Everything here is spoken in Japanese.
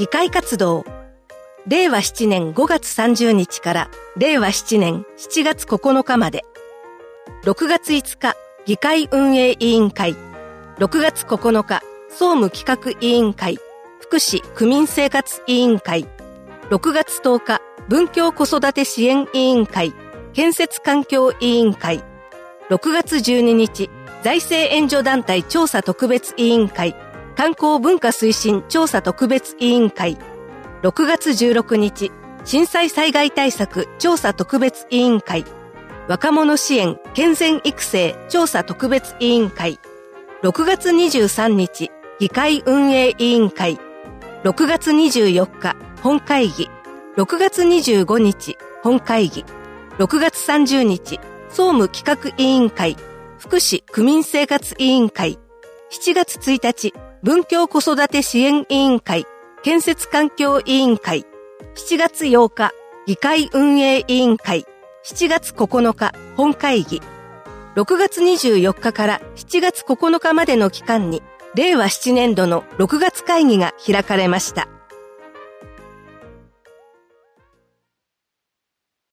議会活動。令和7年5月30日から令和7年7月9日まで。6月5日、議会運営委員会。6月9日、総務企画委員会。福祉区民生活委員会。6月10日、文教子育て支援委員会。建設環境委員会。6月12日、財政援助団体調査特別委員会。観光文化推進調査特別委員会。6月16日、震災災害対策調査特別委員会。若者支援健全育成調査特別委員会。6月23日、議会運営委員会。6月24日、本会議。6月25日、本会議。6月30日、総務企画委員会。福祉区民生活委員会。7月1日、文教子育て支援委員会。建設環境委員会。7月8日、議会運営委員会。7月9日、本会議。6月24日から7月9日までの期間に、令和7年度の6月会議が開かれました。